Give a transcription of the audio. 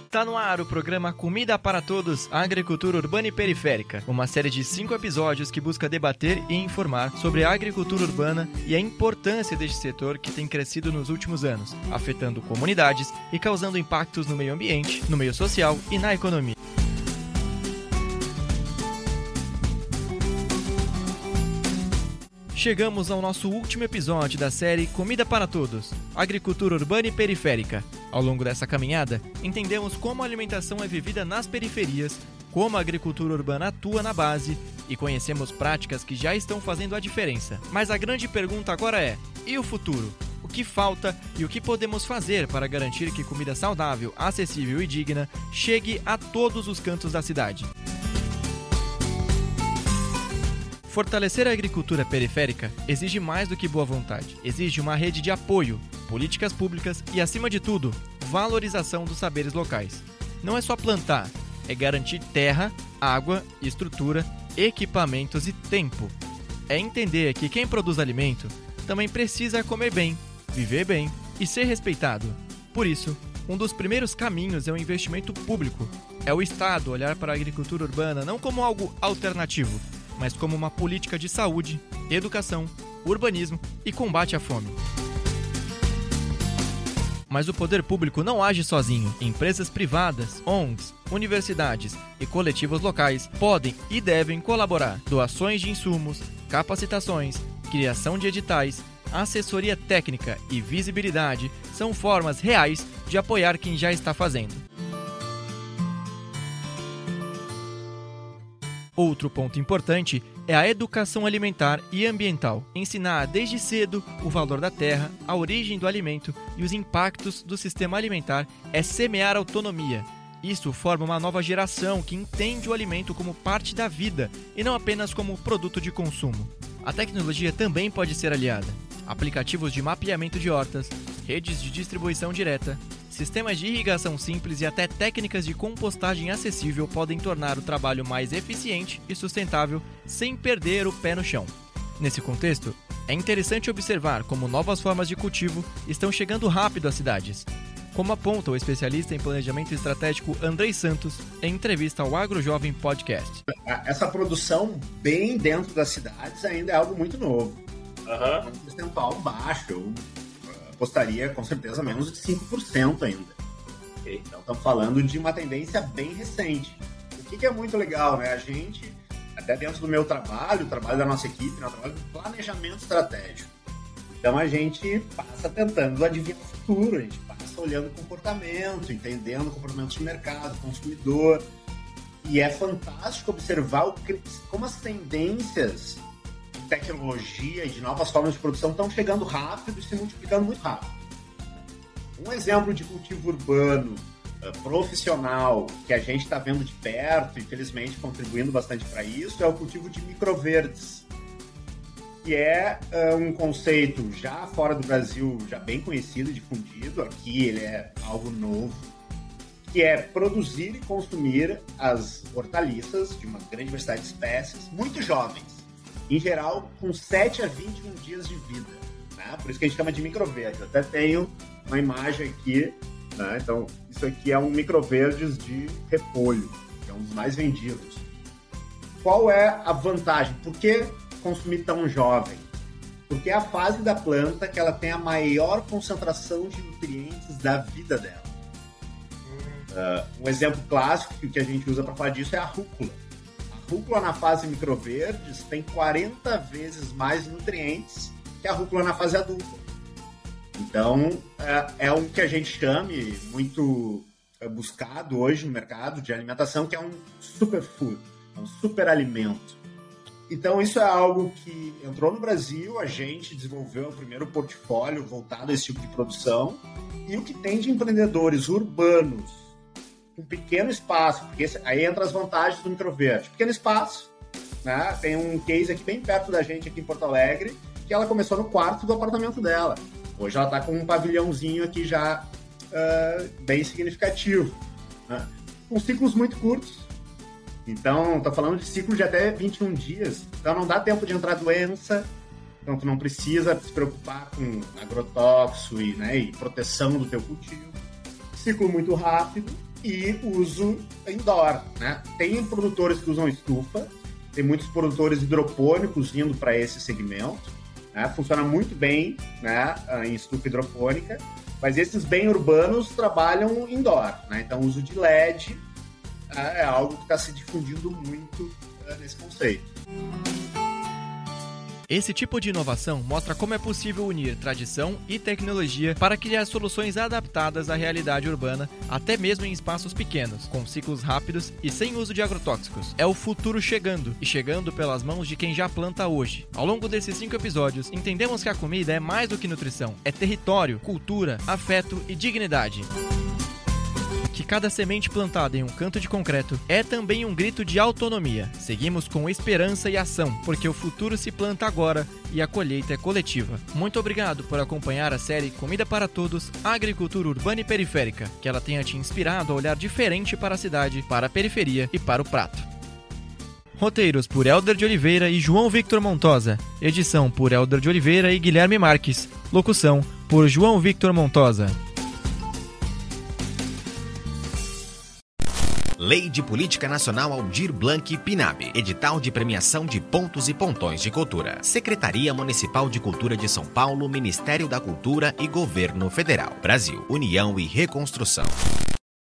Tá no ar o programa Comida para Todos, Agricultura Urbana e Periférica, uma série de 5 episódios que busca debater e informar sobre a agricultura urbana e a importância deste setor que tem crescido nos últimos anos, afetando comunidades e causando impactos no meio ambiente, no meio social e na economia. Chegamos ao nosso último episódio da série Comida para Todos, Agricultura Urbana e Periférica. Ao longo dessa caminhada, entendemos como a alimentação é vivida nas periferias, como a agricultura urbana atua na base e conhecemos práticas que já estão fazendo a diferença. Mas a grande pergunta agora é: e o futuro? O que falta e o que podemos fazer para garantir que comida saudável, acessível e digna chegue a todos os cantos da cidade? Fortalecer a agricultura periférica exige mais do que boa vontade. Exige uma rede de apoio, políticas públicas e, acima de tudo, valorização dos saberes locais. Não é só plantar, é garantir terra, água, estrutura, equipamentos e tempo. É entender que quem produz alimento também precisa comer bem, viver bem e ser respeitado. Por isso, um dos primeiros caminhos é o investimento público. É o Estado olhar para a agricultura urbana não como algo alternativo, mas como uma política de saúde, educação, urbanismo e combate à fome. Mas o poder público não age sozinho. Empresas privadas, ONGs, universidades e coletivos locais podem e devem colaborar. Doações de insumos, capacitações, criação de editais, assessoria técnica e visibilidade são formas reais de apoiar quem já está fazendo. Outro ponto importante é a educação alimentar e ambiental. Ensinar desde cedo o valor da terra, a origem do alimento e os impactos do sistema alimentar é semear autonomia. Isso forma uma nova geração que entende o alimento como parte da vida e não apenas como produto de consumo. A tecnologia também pode ser aliada. Aplicativos de mapeamento de hortas, redes de distribuição direta, sistemas de irrigação simples e até técnicas de compostagem acessível podem tornar o trabalho mais eficiente e sustentável sem perder o pé no chão. Nesse contexto, é interessante observar como novas formas de cultivo estão chegando rápido às cidades, como aponta o especialista em planejamento estratégico Andrei Santos em entrevista ao AgroJovem Podcast. Essa produção bem dentro das cidades ainda é algo muito novo. Um percentual baixo, eu apostaria com certeza menos de 5% ainda. Okay. Então estamos falando de uma tendência bem recente. O que é muito legal, né? A gente, até dentro do meu trabalho, o trabalho da nossa equipe, né? O trabalho de planejamento estratégico. Então a gente passa tentando adivinhar o futuro, a gente passa olhando o comportamento, entendendo o comportamento de mercado, consumidor. E é fantástico observar como as tendências tecnologia e de novas formas de produção estão chegando rápido e se multiplicando muito rápido. Um exemplo de cultivo urbano profissional que a gente está vendo de perto, infelizmente contribuindo bastante para isso, é o cultivo de microverdes, que é um conceito já fora do Brasil, já bem conhecido, difundido. Aqui ele é algo novo, que é produzir e consumir as hortaliças de uma grande diversidade de espécies, muito jovens, em geral, com 7 a 21 dias de vida, né? Por isso que a gente chama de microverde. Eu até tenho uma imagem aqui, né? Então, isso aqui é um microverdes de repolho, que é um dos mais vendidos. Qual é a vantagem? Por que consumir tão jovem? Porque é a fase da planta que ela tem a maior concentração de nutrientes da vida dela. Um exemplo clássico que a gente usa para falar disso é a rúcula. A rúcula na fase microverdes tem 40 vezes mais nutrientes que a rúcula na fase adulta. Então, é um que a gente chame muito buscado hoje no mercado de alimentação, que é um superfood, é um superalimento. Então, isso é algo que entrou no Brasil, a gente desenvolveu o primeiro portfólio voltado a esse tipo de produção, e o que tem de empreendedores urbanos um pequeno espaço, porque aí entra as vantagens do microverde. Pequeno espaço, né? Tem um case aqui bem perto da gente, aqui em Porto Alegre, que ela começou no quarto do apartamento dela. Hoje ela está com um pavilhãozinho aqui já bem significativo, né? Com ciclos muito curtos. Então, estou falando de ciclos de até 21 dias. Então, não dá tempo de entrar doença. Então, tu não precisa se preocupar com agrotóxico e proteção do teu cultivo. Ciclo muito rápido e uso indoor, né? Tem produtores que usam estufa, tem muitos produtores hidropônicos indo para esse segmento, né? Funciona muito bem, né, em estufa hidropônica, mas esses bem urbanos trabalham indoor, né? Então o uso de LED é algo que está se difundindo muito nesse conceito. Esse tipo de inovação mostra como é possível unir tradição e tecnologia para criar soluções adaptadas à realidade urbana, até mesmo em espaços pequenos, com ciclos rápidos e sem uso de agrotóxicos. É o futuro chegando, e chegando pelas mãos de quem já planta hoje. Ao longo desses 5 episódios, entendemos que a comida é mais do que nutrição, é território, cultura, afeto e dignidade. Que cada semente plantada em um canto de concreto é também um grito de autonomia. Seguimos com esperança e ação, porque o futuro se planta agora e a colheita é coletiva. Muito obrigado por acompanhar a série Comida para Todos, Agricultura Urbana e Periférica, que ela tenha te inspirado a olhar diferente para a cidade, para a periferia e para o prato. Roteiros por Helder de Oliveira e João Victor Montosa. Edição por Helder de Oliveira e Guilherme Marques. Locução por João Victor Montosa. Lei de Política Nacional Aldir Blanc Pinab. Edital de premiação de pontos e pontões de cultura. Secretaria Municipal de Cultura de São Paulo, Ministério da Cultura e Governo Federal. Brasil, União e Reconstrução.